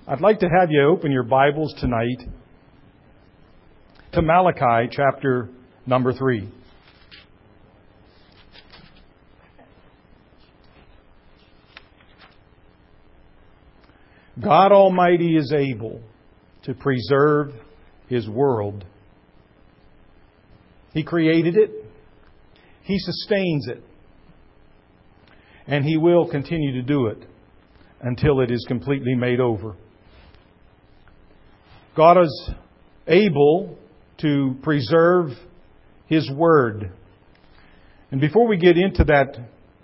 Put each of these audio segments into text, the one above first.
I'd like to have you open your Bibles tonight to Malachi chapter number 3. God Almighty is able to preserve His world. He created it. He sustains it. And He will continue to do it until it is completely made over. God is able to preserve His Word. And before we get into that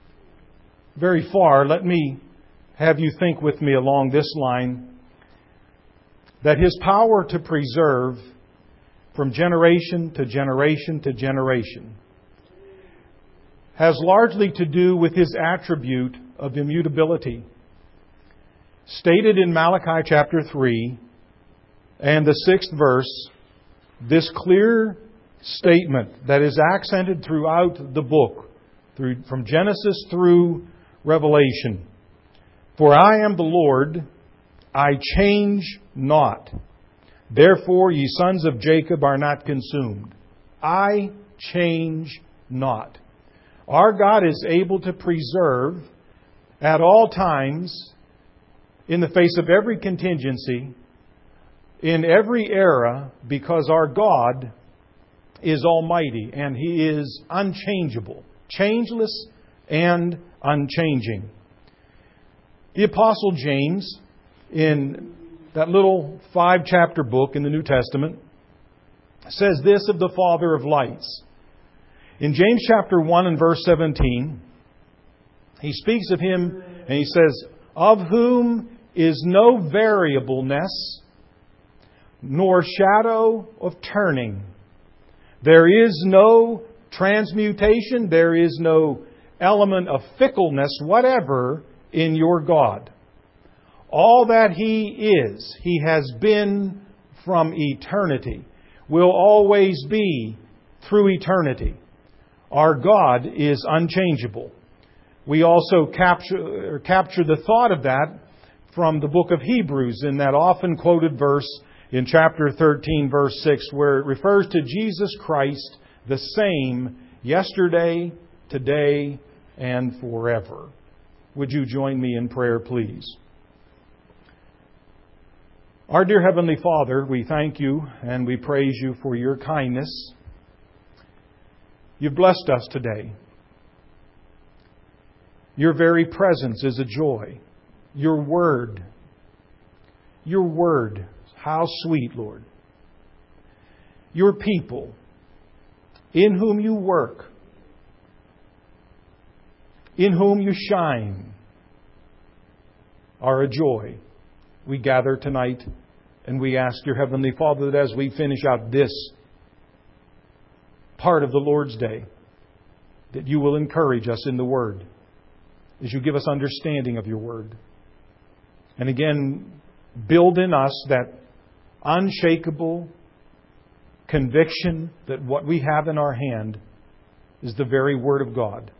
very far, let me have you think with me along this line that His power to preserve from generation to generation to generation has largely to do with His attribute of immutability. Stated in Malachi chapter 3 and the 6th verse, this clear statement that is accented throughout the book, from Genesis through Revelation. For I am the Lord, I change not. Therefore ye sons of Jacob are not consumed. I change not. Our God is able to preserve at all times, in the face of every contingency, in every era, because our God is almighty and He is unchangeable, changeless and unchanging. The Apostle James, in that little 5-chapter book in the New Testament, says this of the Father of lights. In James chapter 1 and verse 17, he speaks of Him and he says, of whom is no variableness, nor shadow of turning. There is no transmutation, there is no element of fickleness whatever in your God. All that He is, He has been from eternity, will always be through eternity. Our God is unchangeable. We also capture the thought of that from the book of Hebrews in that often quoted verse in chapter 13, verse 6, where it refers to Jesus Christ, the same yesterday, today, and forever. Would you join me in prayer, please? Our dear Heavenly Father, we thank You and we praise You for Your kindness. You've blessed us today. Your very presence is a joy. Your Word, how sweet, Lord. Your people, in whom You work, in whom You shine, are a joy. We gather tonight and we ask Your Heavenly Father that as we finish out this part of the Lord's Day, that You will encourage us in the Word, as You give us understanding of Your Word. And again, build in us that unshakable conviction that what we have in our hand is the very Word of God.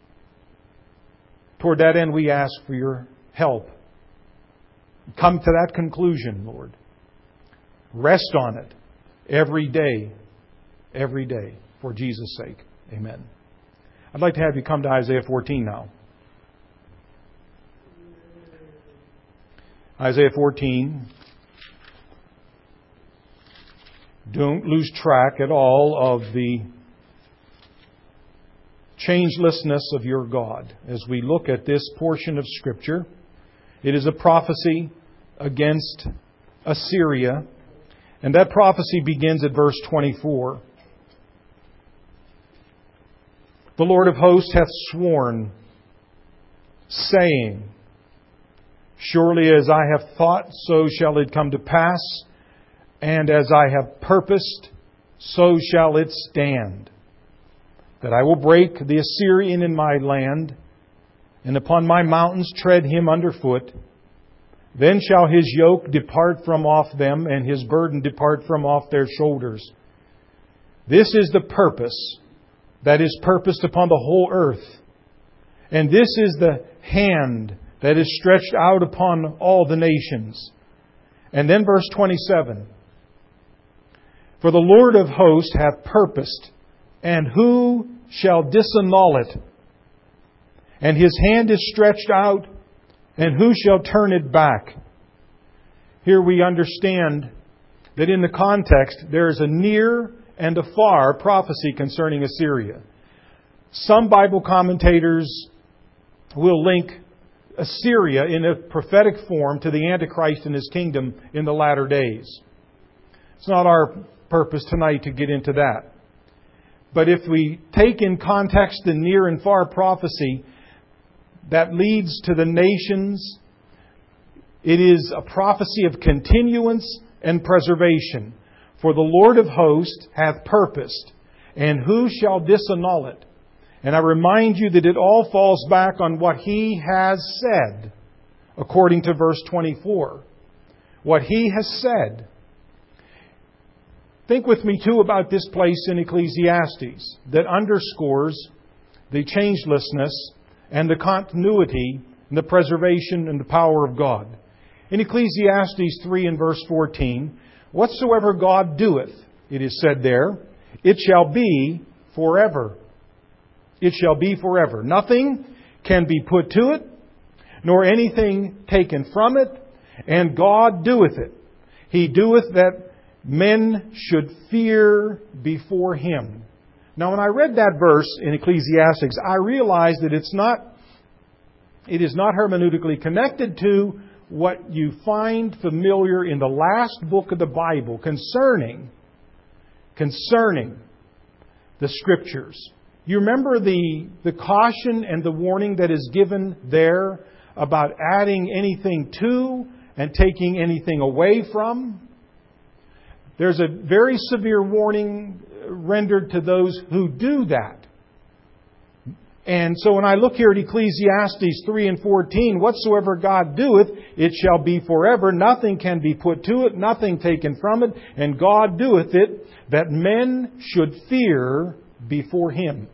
Toward that end, we ask for Your help. Come to that conclusion, Lord. Rest on it every day, for Jesus' sake. Amen. I'd like to have you come to Isaiah 14 now. Isaiah 14. Don't lose track at all of the changelessness of your God as we look at this portion of Scripture. It is a prophecy against Assyria, and that prophecy begins at verse 24. The Lord of hosts hath sworn, saying, surely as I have thought, so shall it come to pass, and as I have purposed, so shall it stand, that I will break the Assyrian in my land, and upon my mountains tread him underfoot. Then shall his yoke depart from off them, and his burden depart from off their shoulders. This is the purpose that is purposed upon the whole earth. And this is the hand that is stretched out upon all the nations. And then verse 27. For the Lord of hosts hath purposed, and who shall disannul it? And His hand is stretched out, and who shall turn it back? Here we understand that in the context there is a near and a far prophecy concerning Assyria. Some Bible commentators will link Assyria in a prophetic form to the Antichrist and his kingdom in the latter days. It's not our purpose tonight to get into that. But if we take in context the near and far prophecy that leads to the nations, it is a prophecy of continuance and preservation. For the Lord of hosts hath purposed, and who shall disannul it? And I remind you that it all falls back on what He has said, according to verse 24. What He has said. Think with me too about this place in Ecclesiastes that underscores the changelessness and the continuity and the preservation and the power of God. In Ecclesiastes 3 and verse 14, whatsoever God doeth, it is said there, it shall be forever. It shall be forever. Nothing can be put to it, nor anything taken from it, and God doeth it. He doeth that men should fear before Him. Now, when I read that verse in Ecclesiastes, I realized that it is not hermeneutically connected to what you find familiar in the last book of the Bible concerning the Scriptures. You remember the caution and the warning that is given there about adding anything to and taking anything away from? There's a very severe warning rendered to those who do that. And so when I look here at Ecclesiastes 3 and 14, whatsoever God doeth, it shall be forever. Nothing can be put to it, nothing taken from it. And God doeth it, that men should fear before Him.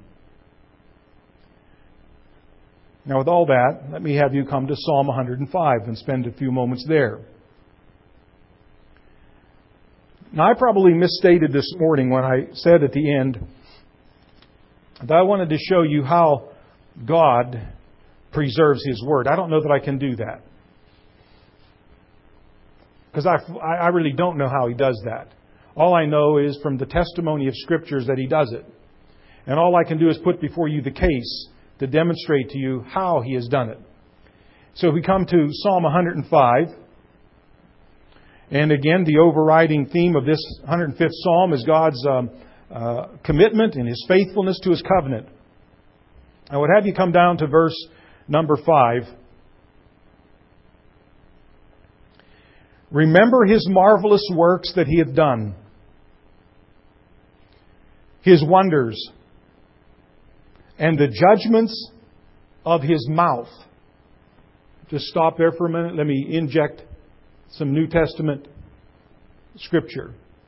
Now with all that, let me have you come to Psalm 105 and spend a few moments there. Now I probably misstated this morning when I said at the end that I wanted to show you how God preserves His Word. I don't know that I can do that. Because I really don't know how He does that. All I know is from the testimony of Scriptures that He does it. And all I can do is put before you the case to demonstrate to you how He has done it. So we come to Psalm 105. And again, the overriding theme of this 105th Psalm is God's commitment and His faithfulness to His covenant. I would have you come down to verse number 5. Remember His marvelous works that He hath done, His wonders, and the judgments of His mouth. Just stop there for a minute. Let me inject some New Testament Scripture.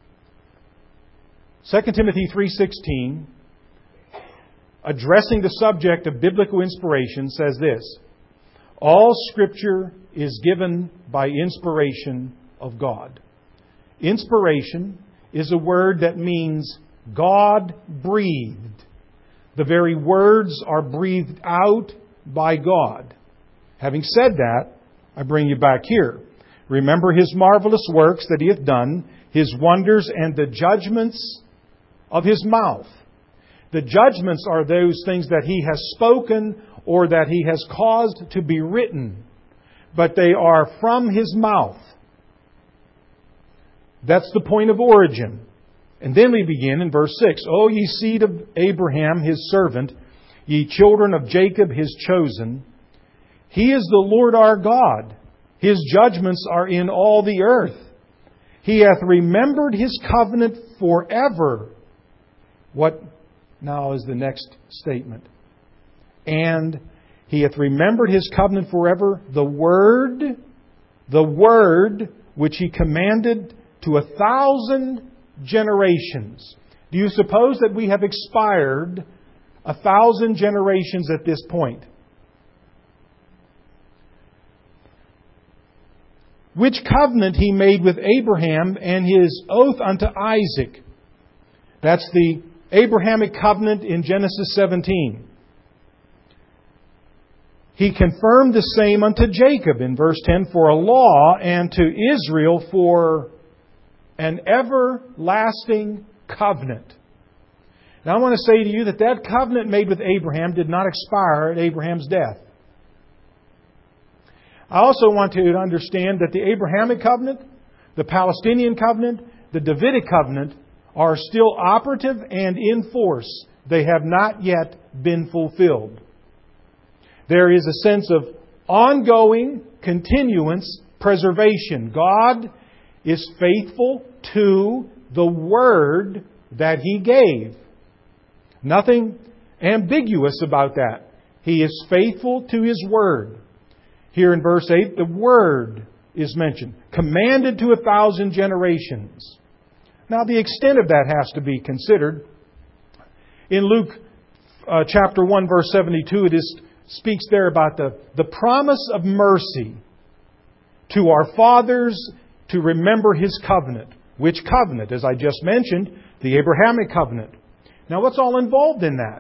2 Timothy 3:16, addressing the subject of biblical inspiration, says this: all Scripture is given by inspiration of God. Inspiration is a word that means God breathed. The very words are breathed out by God. Having said that, I bring you back here. Remember His marvelous works that He hath done, His wonders and the judgments of His mouth. The judgments are those things that He has spoken or that He has caused to be written. But they are from His mouth. That's the point of origin. And then we begin in verse 6. O ye seed of Abraham, His servant, ye children of Jacob, His chosen. He is the Lord our God. His judgments are in all the earth. He hath remembered His covenant forever. What now is the next statement? And He hath remembered His covenant forever. The word which He commanded to 1,000 generations. Do you suppose that we have expired 1,000 generations at this point? which covenant He made with Abraham and His oath unto Isaac. That's the Abrahamic covenant in Genesis 17. He confirmed the same unto Jacob in verse 10 for a law, and to Israel for an everlasting covenant. Now I want to say to you that that covenant made with Abraham did not expire at Abraham's death. I also want you to understand that the Abrahamic covenant, the Palestinian covenant, the Davidic covenant are still operative and in force. They have not yet been fulfilled. There is a sense of ongoing, continuance, preservation. God is faithful to the Word that He gave. Nothing ambiguous about that. He is faithful to His Word. Here in verse 8, the Word is mentioned. Commanded to 1,000 generations. Now the extent of that has to be considered. In Luke chapter 1 verse 72, it speaks there about the promise of mercy to our fathers to remember His covenant. Which covenant? As I just mentioned, the Abrahamic covenant. Now what's all involved in that?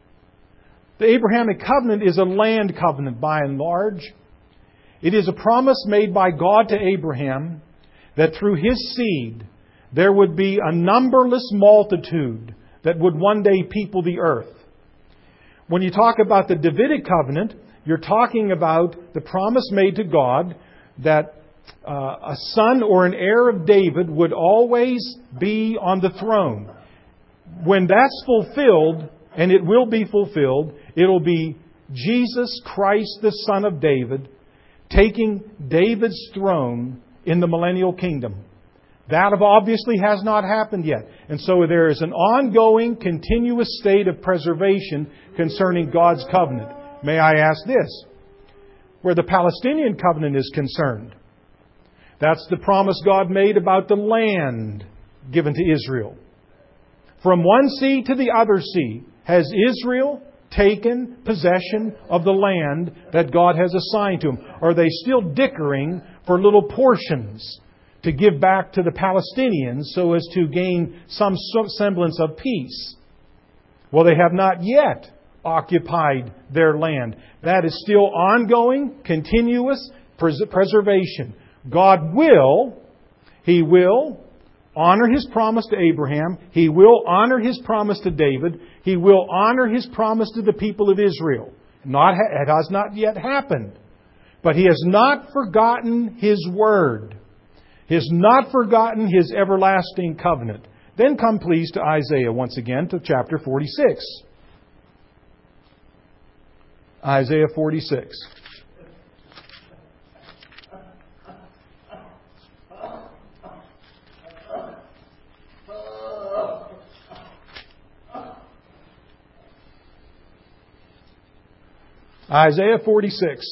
The Abrahamic covenant is a land covenant by and large. It is a promise made by God to Abraham that through his seed there would be a numberless multitude that would one day people the earth. When you talk about the Davidic covenant, you're talking about the promise made to God that a son or an heir of David would always be on the throne. When that's fulfilled, and it will be fulfilled, it'll be Jesus Christ, the Son of David, taking David's throne in the millennial kingdom. That obviously has not happened yet. And so there is an ongoing, continuous state of preservation concerning God's covenant. May I ask this? Where the Palestinian covenant is concerned, that's the promise God made about the land given to Israel. From one sea to the other sea has Israel taken possession of the land that God has assigned to them? Are they still dickering for little portions to give back to the Palestinians so as to gain some semblance of peace? Well, they have not yet occupied their land. That is still ongoing, continuous preservation. God will, He will honor His promise to Abraham. He will honor His promise to David. He will honor His promise to the people of Israel. It has not yet happened. But He has not forgotten His word. He has not forgotten His everlasting covenant. Then come please to Isaiah once again, to chapter 46. Isaiah 46. Isaiah 46.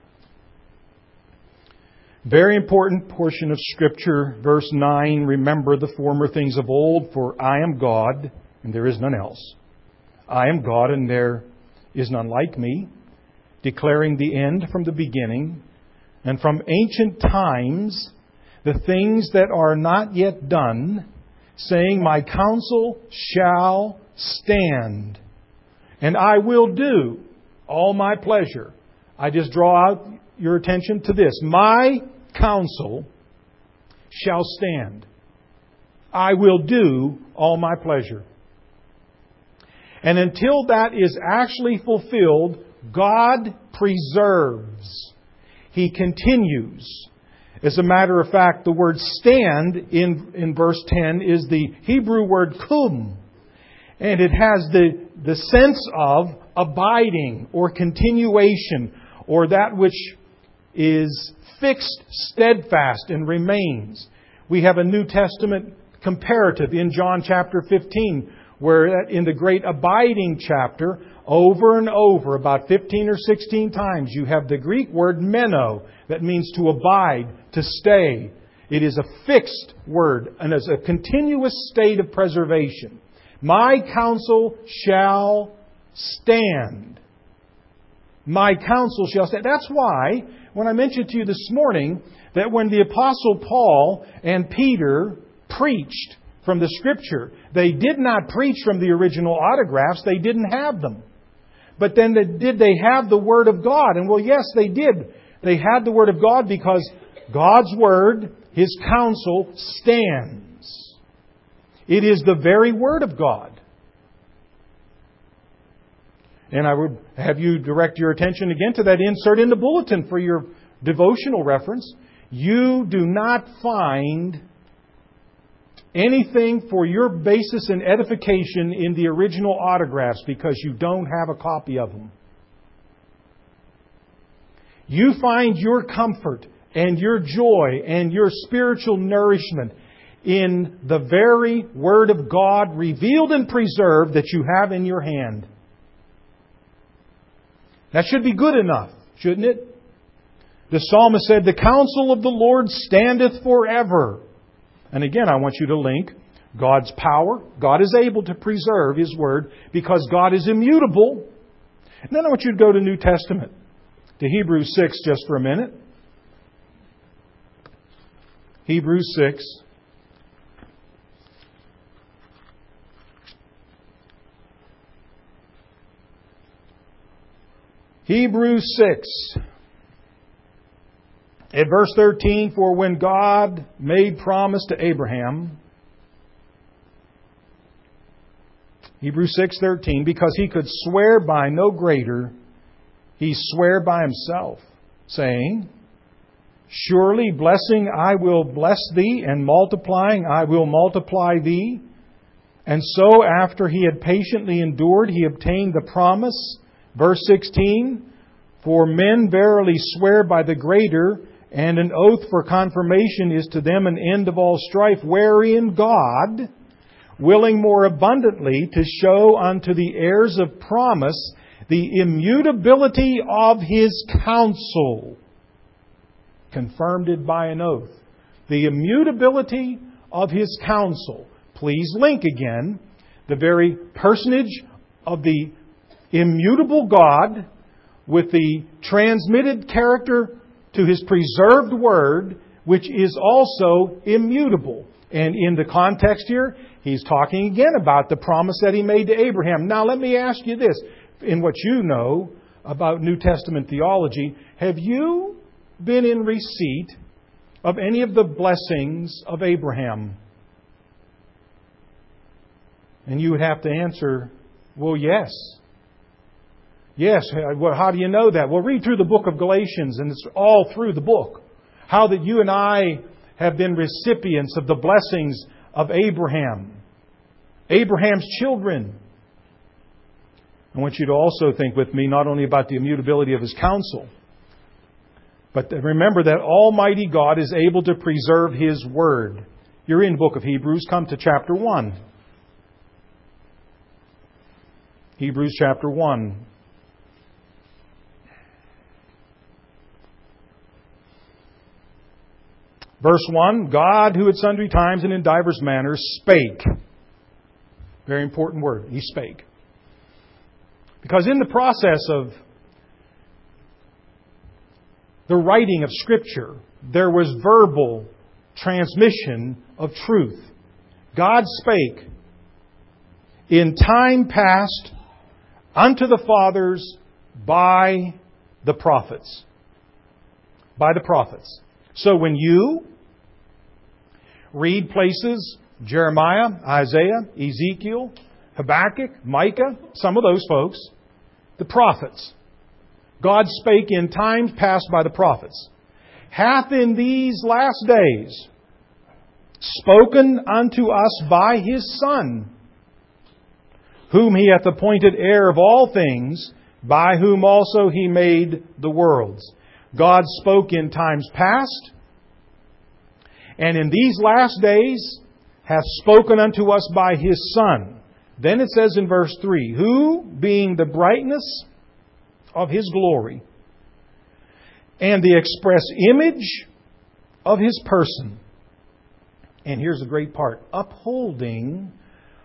Very important portion of Scripture. Verse 9, remember the former things of old, for I am God, and there is none else. I am God, and there is none like me, declaring the end from the beginning, and from ancient times the things that are not yet done, saying, my counsel shall stand, and I will do all my pleasure. I just draw out your attention to this. My counsel shall stand. I will do all my pleasure. And until that is actually fulfilled, God preserves. He continues. As a matter of fact, the word stand in verse 10 is the Hebrew word kum. And it has the sense of abiding or continuation, or that which is fixed, steadfast, and remains. We have a New Testament comparative in John chapter 15, where in the great abiding chapter, over and over, about 15 or 16 times, you have the Greek word meno, that means to abide, to stay. It is a fixed word, and is a continuous state of preservation. My counsel shall stand. My counsel shall stand. That's why, when I mentioned to you this morning, that when the Apostle Paul and Peter preached from the Scripture, they did not preach from the original autographs. They didn't have them. But then did they have the Word of God? And well, yes, they did. They had the Word of God because God's Word, His counsel, stands. It is the very Word of God. And I would have you direct your attention again to that insert in the bulletin for your devotional reference. You do not find anything for your basis and edification in the original autographs because you don't have a copy of them. You find your comfort and your joy and your spiritual nourishment in the very Word of God revealed and preserved that you have in your hand. That should be good enough, shouldn't it? The psalmist said, "The counsel of the Lord standeth forever." And again, I want you to link God's power. God is able to preserve His Word because God is immutable. And then I want you to go to New Testament, to Hebrews 6 just for a minute. Hebrews 6. Hebrews 6. At verse 13, "For when God made promise to Abraham," Hebrews 6:13, "because He could swear by no greater, He sware by Himself, saying, Surely blessing I will bless thee, and multiplying I will multiply thee. And so after He had patiently endured, He obtained the promise." Verse 16, "For men verily swear by the greater, and an oath for confirmation is to them an end of all strife, wherein God, willing more abundantly to show unto the heirs of promise the immutability of His counsel, confirmed it by an oath." The immutability of His counsel. Please link again the very personage of the immutable God with the transmitted character to His preserved Word, which is also immutable. And in the context here, he's talking again about the promise that He made to Abraham. Now let me ask you this, in what you know about New Testament theology, have you been in receipt of any of the blessings of Abraham? And you would have to answer, well, yes. Yes, well, how do you know that? Well, read through the book of Galatians, and it's all through the book. How that you and I have been recipients of the blessings of Abraham. Abraham's children. I want you to also think with me not only about the immutability of His counsel, but remember that Almighty God is able to preserve His Word. You're in the book of Hebrews. Come to chapter 1. Hebrews chapter 1. Verse 1, "God, who at sundry times and in divers manners spake." Very important word. He spake. Because in the process of the writing of Scripture, there was verbal transmission of truth. God spake in time past unto the fathers by the prophets. By the prophets. So when you read places, Jeremiah, Isaiah, Ezekiel, Habakkuk, Micah, some of those folks, the prophets. God spake in times past by the prophets. Hath in these last days spoken unto us by His Son, whom He hath appointed heir of all things, by whom also He made the worlds. God spoke in times past, and in these last days hath spoken unto us by His Son. Then it says in verse 3, "Who, being the brightness of His glory, and the express image of His person," and here's the great part, "upholding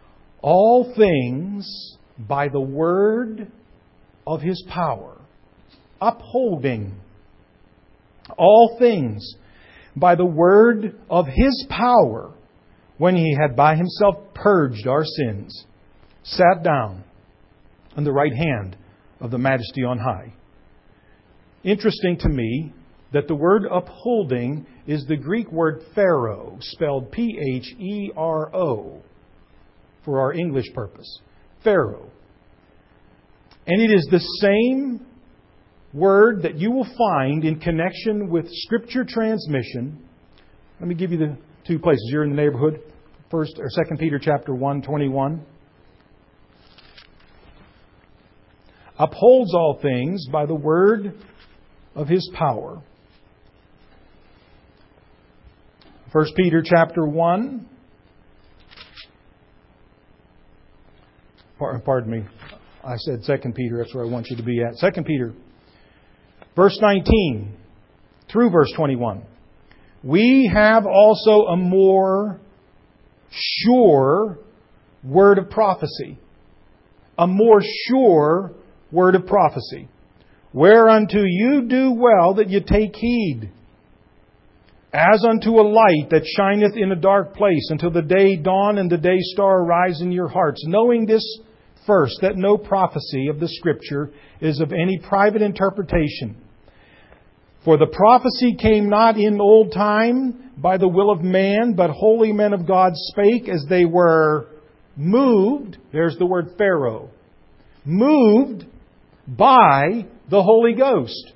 all things by the word of His power." upholding all things by the word of His power, when He had by Himself purged our sins, sat down on the right hand of the Majesty on high. Interesting to me that the word upholding is the Greek word phero, spelled Phero, for our English purpose. Phero. And it is the same word that you will find in connection with Scripture transmission. Let me give you the two places. You're in the neighborhood. 1st or 2 Peter chapter 1:21. Upholds all things by the word of His power. 1 Peter chapter 1. Pardon me. I said 2 Peter. That's where I want you to be at. 2 Peter, verse 19 through verse 21. We have also a more sure word of prophecy. A more sure word of prophecy. Whereunto you do well that you take heed, as unto a light that shineth in a dark place, until the day dawn and the day star arise in your hearts, knowing this first, that no prophecy of the Scripture is of any private interpretation. For the prophecy came not in old time by the will of man, but holy men of God spake as they were moved. There's the word phero. Moved by the Holy Ghost.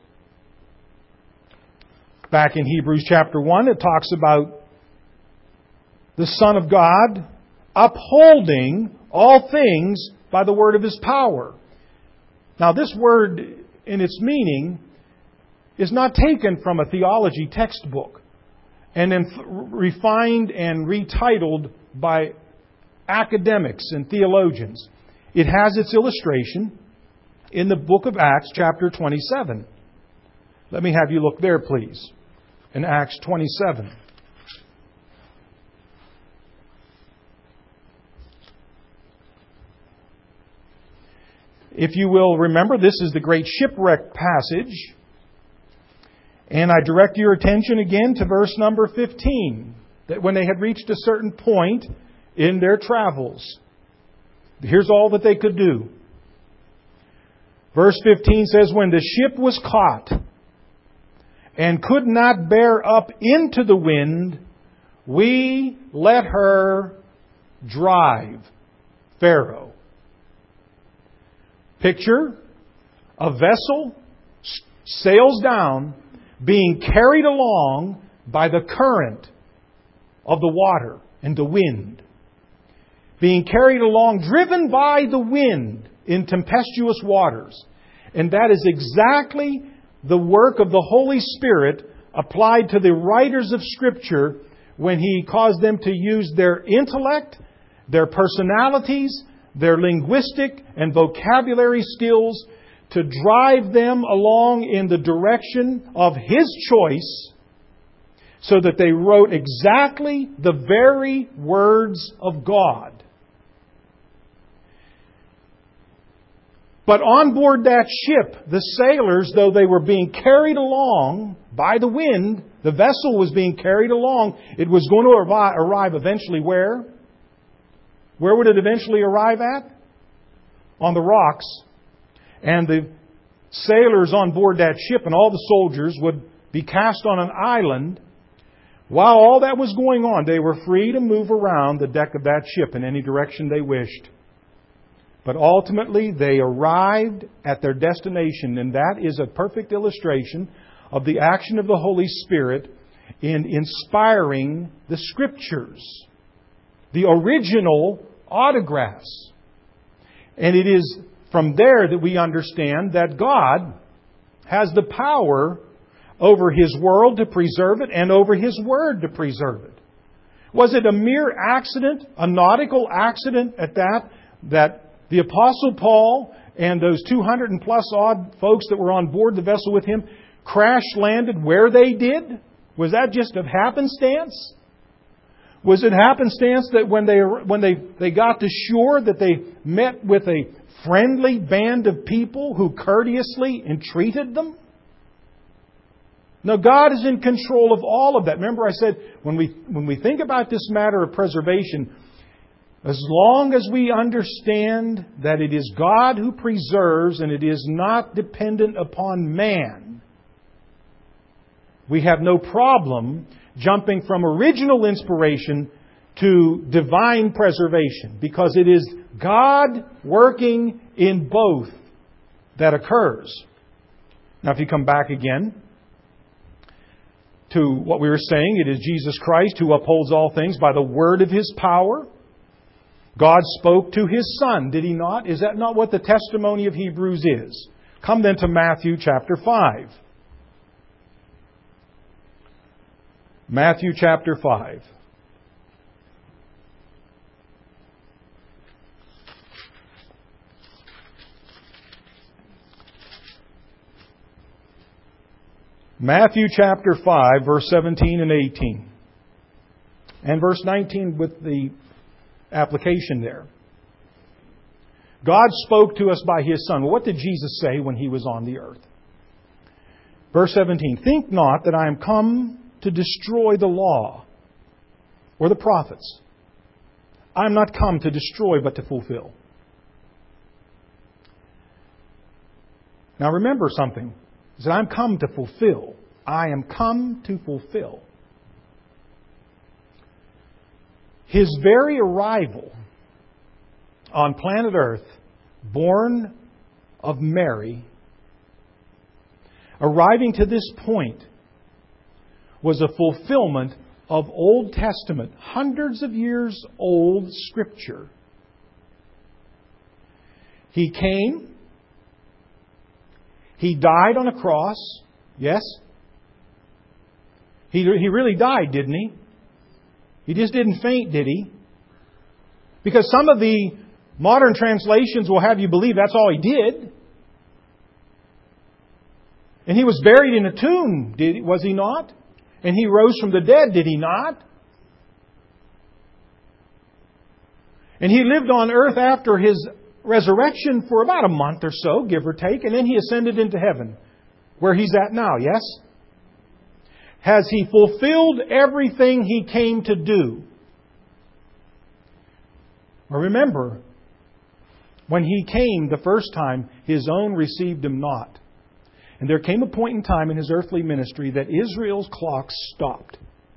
Back in Hebrews chapter 1, it talks about the Son of God upholding all things by the word of His power. Now, this word in its meaning is not taken from a theology textbook and then refined and retitled by academics and theologians. It has its illustration in the book of Acts, chapter 27. Let me have you look there, please. In Acts 27. If you will remember, this is the great shipwreck passage. And I direct your attention again to verse number 15. That when they had reached a certain point in their travels, here's all that they could do. Verse 15 says, when the ship was caught and could not bear up into the wind, we let her drive. Phero. Picture, a vessel sails down, being carried along by the current of the water and the wind. Being carried along, driven by the wind in tempestuous waters. And that is exactly the work of the Holy Spirit applied to the writers of Scripture when He caused them to use their intellect, their personalities, their linguistic and vocabulary skills to drive them along in the direction of His choice, so that they wrote exactly the very words of God. But on board that ship, the sailors, though they were being carried along by the wind, the vessel was being carried along. It was going to arrive eventually where? Where would it eventually arrive at? On the rocks. And the sailors on board that ship and all the soldiers would be cast on an island. While all that was going on, they were free to move around the deck of that ship in any direction they wished. But ultimately, they arrived at their destination, and that is a perfect illustration of the action of the Holy Spirit in inspiring the Scriptures, the original autographs. And it is from there that we understand that God has the power over His world to preserve it and over His Word to preserve it. Was it a mere accident, a nautical accident at that the Apostle Paul and those 200 and plus odd folks that were on board the vessel with him crash landed where they did? Was that just of happenstance? Was it happenstance that when they got to shore that they met with a friendly band of people who courteously entreated them? No, God is in control of all of that. Remember I said, when we think about this matter of preservation, as long as we understand that it is God who preserves and it is not dependent upon man, we have no problem jumping from original inspiration to divine preservation, because it is God working in both that occurs. Now, if you come back again to what we were saying, it is Jesus Christ who upholds all things by the word of His power. God spoke to His Son, did He not? Is that not what the testimony of Hebrews is? Come then to Matthew chapter 5. Matthew chapter 5. Matthew chapter 5, verse 17 and 18. And verse 19 with the application there. God spoke to us by His Son. Well, what did Jesus say when He was on the earth? Verse 17. Think not that I am come to destroy the law or the prophets. I am not come to destroy, but to fulfill. Now remember something. He said, I'm come to fulfill. I am come to fulfill. His very arrival on planet Earth, born of Mary, arriving to this point, was a fulfillment of Old Testament, hundreds of years old Scripture. He came. He died on a cross. Yes? He really died, didn't He? He just didn't faint, did He? Because some of the modern translations will have you believe that's all He did. And He was buried in a tomb, was He not? And He rose from the dead, did He not? And He lived on earth after His resurrection for about a month or so, give or take, and then He ascended into heaven, where He's at now, yes? Has He fulfilled everything He came to do? Well, remember, when He came the first time, His own received Him not. And there came a point in time in His earthly ministry that Israel's clock stopped.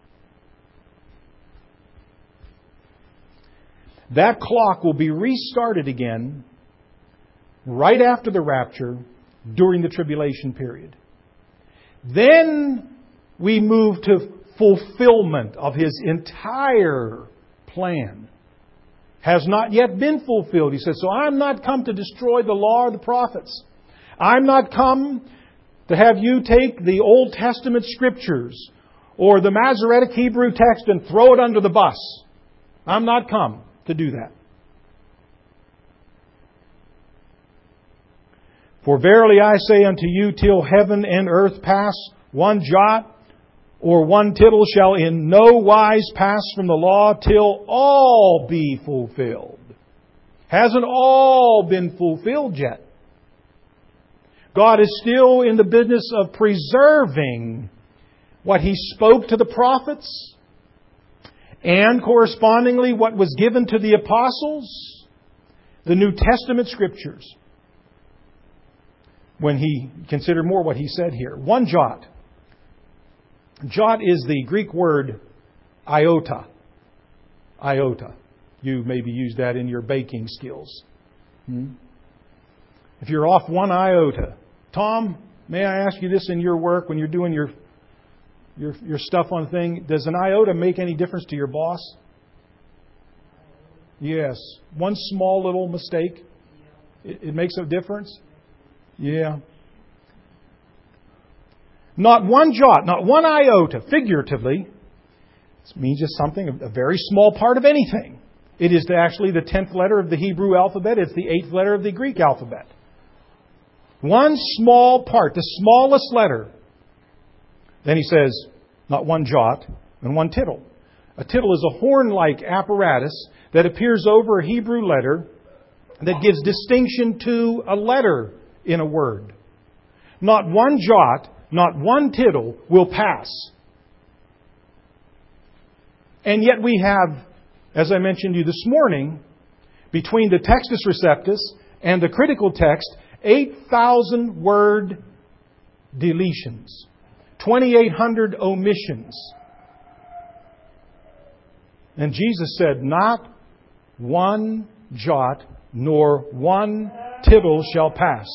That clock will be restarted again right after the rapture during the tribulation period. Then we move to fulfillment of His entire plan. Has not yet been fulfilled. He says, so I'm not come to destroy the law or the prophets. I'm not come to have you take the Old Testament Scriptures or the Masoretic Hebrew text and throw it under the bus. I'm not come to do that. For verily I say unto you, till heaven and earth pass, one jot or one tittle shall in no wise pass from the law till all be fulfilled. Hasn't all been fulfilled yet. God is still in the business of preserving what He spoke to the prophets and correspondingly what was given to the apostles, the New Testament Scriptures. When He considered more what He said here. One jot. Jot is the Greek word iota. Iota. You maybe use that in your baking skills. If you're off one iota. Tom, may I ask you this in your work when you're doing your stuff on thing? Does an iota make any difference to your boss? Yes. One small little mistake. It makes a difference? Yeah. Not one jot, not one iota, figuratively. This means just something, a very small part of anything. It is actually the 10th letter of the Hebrew alphabet. It's the 8th letter of the Greek alphabet. One small part, the smallest letter. Then he says, not one jot and one tittle. A tittle is a horn-like apparatus that appears over a Hebrew letter that gives distinction to a letter in a word. Not one jot, not one tittle will pass. And yet we have, as I mentioned to you this morning, between the Textus Receptus and the critical text, 8,000 word deletions, 2,800 omissions. And Jesus said, not one jot nor one tittle shall pass.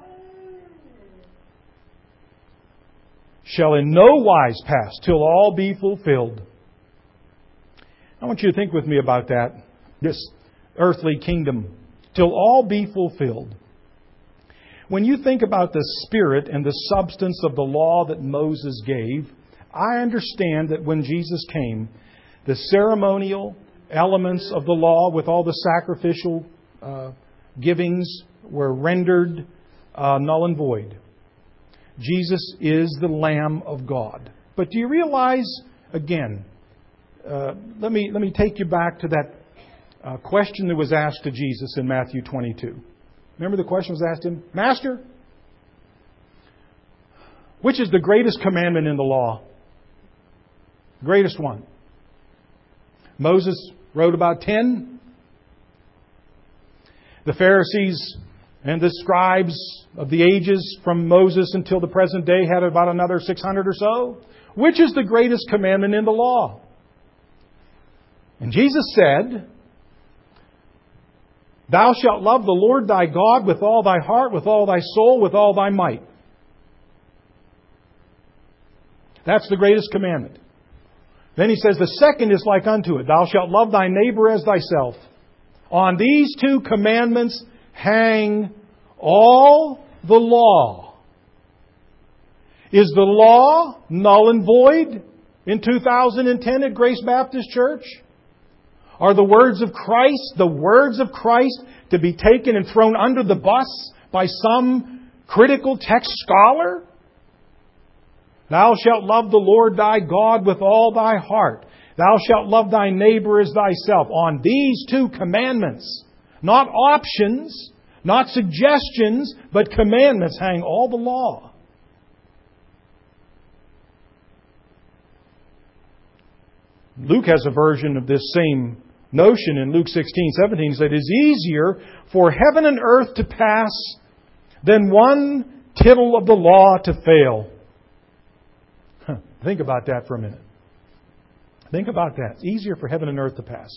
Shall in no wise pass till all be fulfilled. I want you to think with me about that, this earthly kingdom, till all be fulfilled. When you think about the spirit and the substance of the law that Moses gave, I understand that when Jesus came, the ceremonial elements of the law with all the sacrificial givings were rendered null and void. Jesus is the Lamb of God. But do you realize, again, let me take you back to that question that was asked to Jesus in Matthew 22. Remember the question was asked him, Master, which is the greatest commandment in the law? Greatest one. Moses wrote about 10. The Pharisees and the scribes of the ages from Moses until the present day had about another 600 or so. Which is the greatest commandment in the law? And Jesus said, Thou shalt love the Lord thy God with all thy heart, with all thy soul, with all thy might. That's the greatest commandment. Then he says, the second is like unto it. Thou shalt love thy neighbor as thyself. On these two commandments hang all the law. Is the law null and void in 2010 at Grace Baptist Church? Are the words of Christ to be taken and thrown under the bus by some critical text scholar? Thou shalt love the Lord thy God with all thy heart. Thou shalt love thy neighbor as thyself. On these two commandments, not options, not suggestions, but commandments, hang all the law. Luke has a version of this same notion in Luke 16:17 that it is easier for heaven and earth to pass than one tittle of the law to fail. Think about that for a minute. Think about that. It's easier for heaven and earth to pass.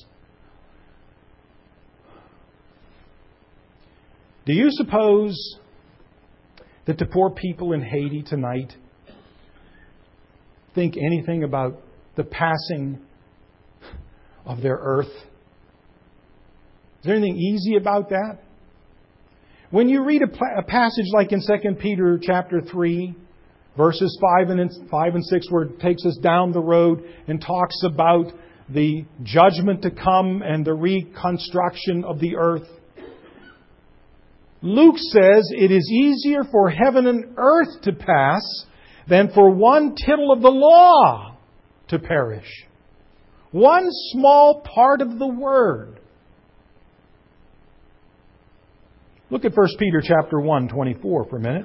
Do you suppose that the poor people in Haiti tonight think anything about the passing of their earth? Is there anything easy about that? When you read a passage like in 2 Peter chapter 3, verses 5 and 6, where it takes us down the road and talks about the judgment to come and the reconstruction of the earth, Luke says it is easier for heaven and earth to pass than for one tittle of the law to perish. One small part of the word. Look at 1 Peter chapter 1:24 for a minute.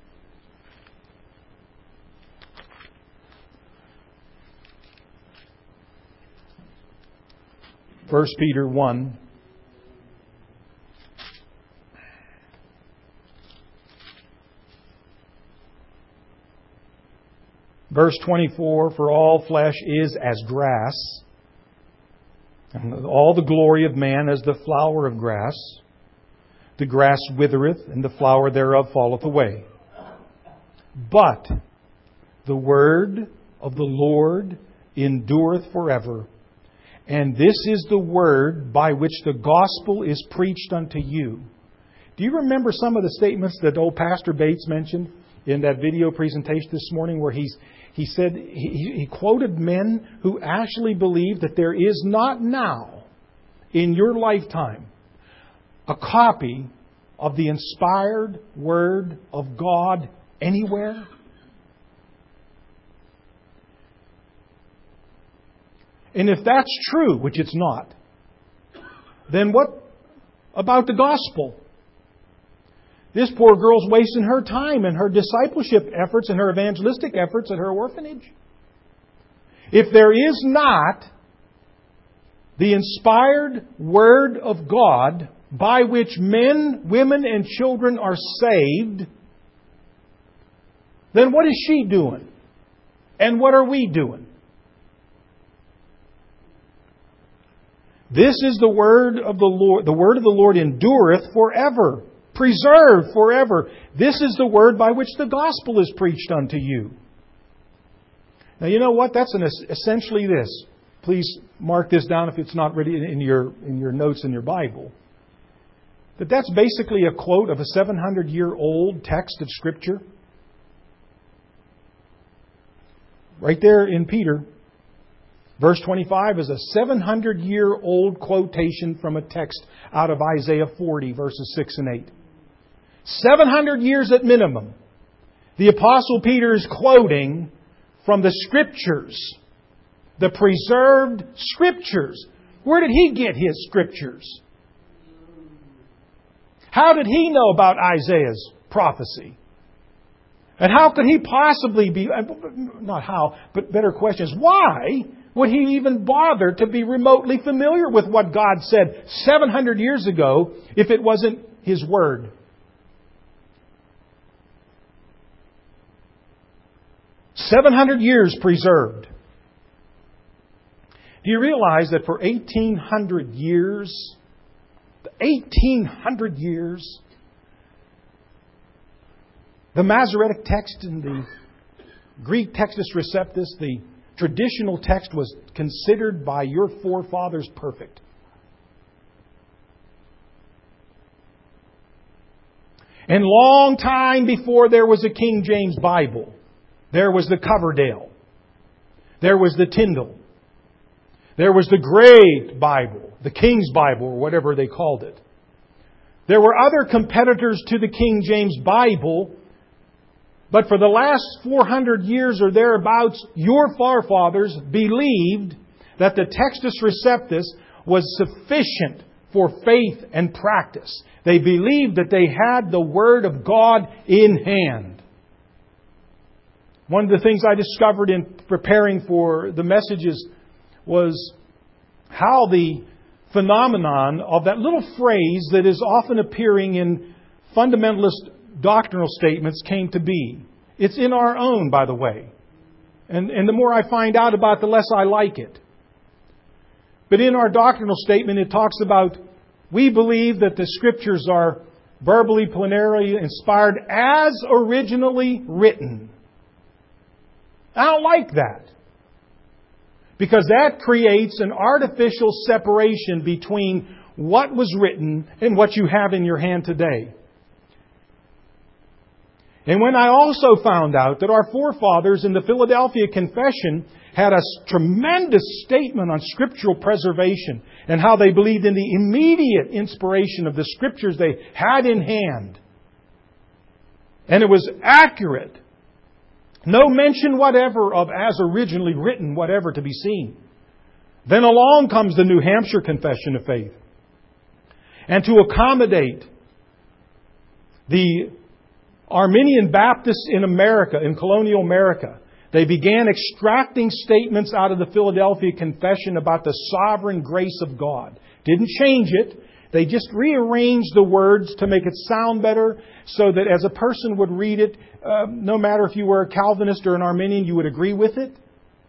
1 Peter 1. Verse 24, for all flesh is as grass, and all the glory of man as the flower of grass. The grass withereth, and the flower thereof falleth away. But the word of the Lord endureth forever. And this is the word by which the gospel is preached unto you. Do you remember some of the statements that old Pastor Bates mentioned in that video presentation this morning, where he said he quoted men who actually believe that there is not now in your lifetime a copy of the inspired Word of God anywhere? And if that's true, which it's not, then what about the gospel? This poor girl's wasting her time and her discipleship efforts and her evangelistic efforts at her orphanage. If there is not the inspired Word of God by which men, women, and children are saved, then what is she doing? And what are we doing? This is the word of the Lord. The word of the Lord endureth forever, preserved forever. This is the word by which the gospel is preached unto you. Now, you know what? That's essentially this. Please mark this down if it's not written in your notes in your Bible. That's basically a quote of a 700-year-old text of Scripture. Right there in Peter, verse 25 is a 700-year-old quotation from a text out of Isaiah 40, verses 6 and 8. 700 years at minimum. The Apostle Peter is quoting from the Scriptures, the preserved Scriptures. Where did he get his Scriptures? How did he know about Isaiah's prophecy? And how could he possibly be, not how, but better question is, why would he even bother to be remotely familiar with what God said 700 years ago if it wasn't His Word? "700 years preserved." Do you realize that for 1,800 years, the Masoretic text and the Greek Textus Receptus, the traditional text, was considered by your forefathers perfect. And long time before there was a King James Bible, there was the Coverdale. There was the Tyndale. There was the Great Bible, the King's Bible, or whatever they called it. There were other competitors to the King James Bible, but for the last 400 years or thereabouts, your forefathers believed that the Textus Receptus was sufficient for faith and practice. They believed that they had the Word of God in hand. One of the things I discovered in preparing for the messages was how the phenomenon of that little phrase that is often appearing in fundamentalist doctrinal statements came to be. It's in our own, by the way. And the more I find out about it, the less I like it. But in our doctrinal statement, it talks about, we believe that the Scriptures are verbally, plenarily inspired as originally written. I don't like that. Because that creates an artificial separation between what was written and what you have in your hand today. And when I also found out that our forefathers in the Philadelphia Confession had a tremendous statement on scriptural preservation and how they believed in the immediate inspiration of the Scriptures they had in hand. And it was accurate. No mention whatever of as originally written, whatever to be seen. Then along comes the New Hampshire Confession of Faith. And to accommodate the Arminian Baptists in America, in colonial America, they began extracting statements out of the Philadelphia Confession about the sovereign grace of God. Didn't change it. They just rearranged the words to make it sound better so that as a person would read it, no matter if you were a Calvinist or an Arminian, you would agree with it.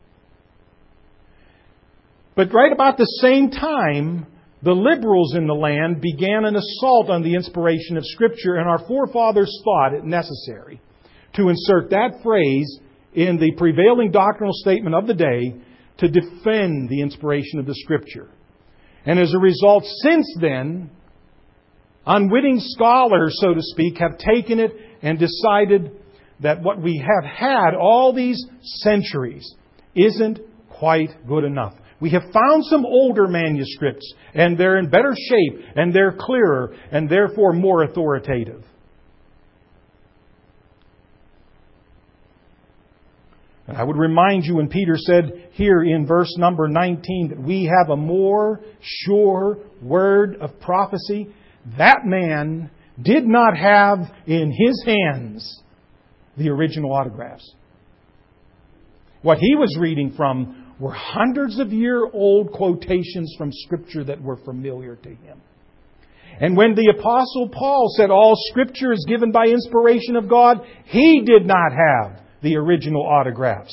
But right about the same time, the liberals in the land began an assault on the inspiration of Scripture, and our forefathers thought it necessary to insert that phrase in the prevailing doctrinal statement of the day to defend the inspiration of the Scripture. And as a result, since then, unwitting scholars, so to speak, have taken it and decided that what we have had all these centuries isn't quite good enough. We have found some older manuscripts, and they're in better shape, and they're clearer, and therefore more authoritative. And I would remind you when Peter said here in verse number 19 that we have a more sure word of prophecy, that man did not have in his hands the original autographs. What he was reading from were hundreds of year-old quotations from Scripture that were familiar to him. And when the Apostle Paul said all Scripture is given by inspiration of God, he did not have the original autographs.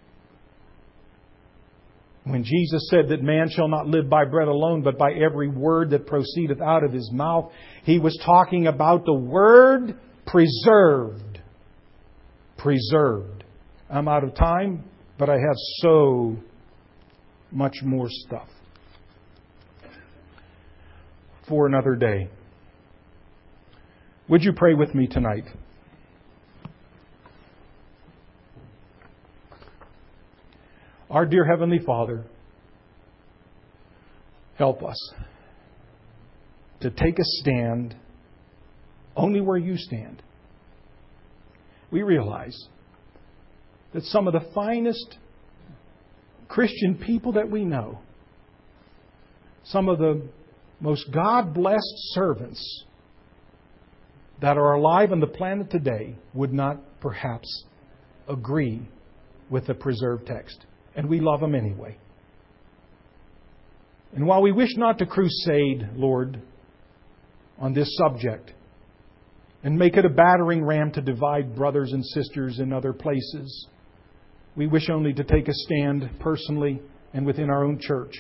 When Jesus said that man shall not live by bread alone, but by every word that proceedeth out of His mouth, He was talking about the Word preserved. Preserved. I'm out of time, but I have so much more stuff for another day. Would you pray with me tonight? Our dear Heavenly Father, help us to take a stand only where You stand. We realize that some of the finest Christian people that we know, some of the most God-blessed servants that are alive on the planet today would not perhaps agree with the preserved text. And we love them anyway. And while we wish not to crusade, Lord, on this subject and make it a battering ram to divide brothers and sisters in other places, we wish only to take a stand personally and within our own church.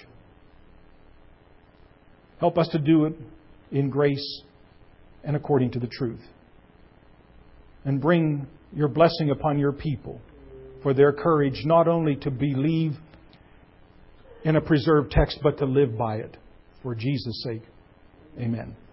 Help us to do it in grace and according to the truth. And bring Your blessing upon Your people for their courage not only to believe in a preserved text, but to live by it. For Jesus' sake, amen.